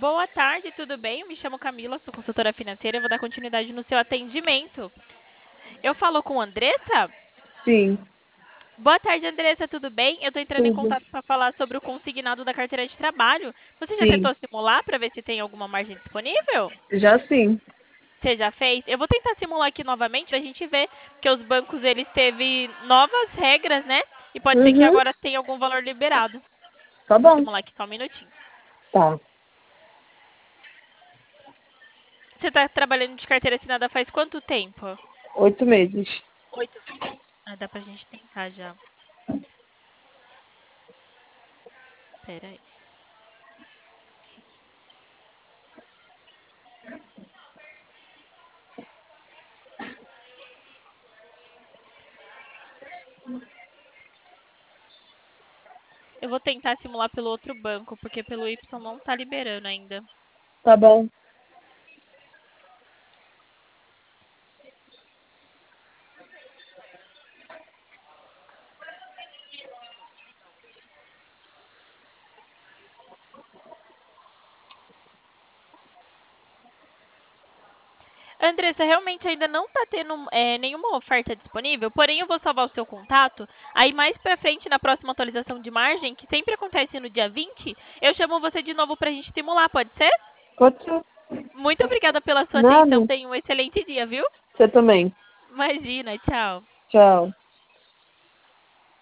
Boa tarde, tudo bem? Eu me chamo Camila, sou consultora financeira e vou dar continuidade no seu atendimento. Eu falo com Andressa? Sim, Boa tarde, Andressa, tudo bem? Eu estou entrando em tudo. contato para falar sobre o consignado da carteira de trabalho. Você já Sim, tentou simular para ver se tem alguma margem disponível? já sim. Você já fez? Eu vou tentar simular aqui novamente para a gente ver que os bancos eles teve novas regras, né? E pode ser que Uhum, agora tenha algum valor liberado. tá Vou bom. simular aqui só um minutinho. Tá. Você está trabalhando de carteira assinada faz quanto tempo? 8 meses. 8 meses. Ah, dá pra gente tentar já. Pera aí. Eu vou tentar simular pelo outro banco, porque pelo Y não tá liberando ainda. Tá bom. Andressa, realmente ainda não tá tendo nenhuma oferta disponível, porém eu vou salvar o seu contato. Aí mais pra frente, na próxima atualização de margem, que sempre acontece no dia 20, eu chamo você de novo pra gente simular, pode ser? Pode ser. Muito obrigada pela sua atenção, Nada. tenha um excelente dia, viu? Você também. Imagina, tchau. Tchau.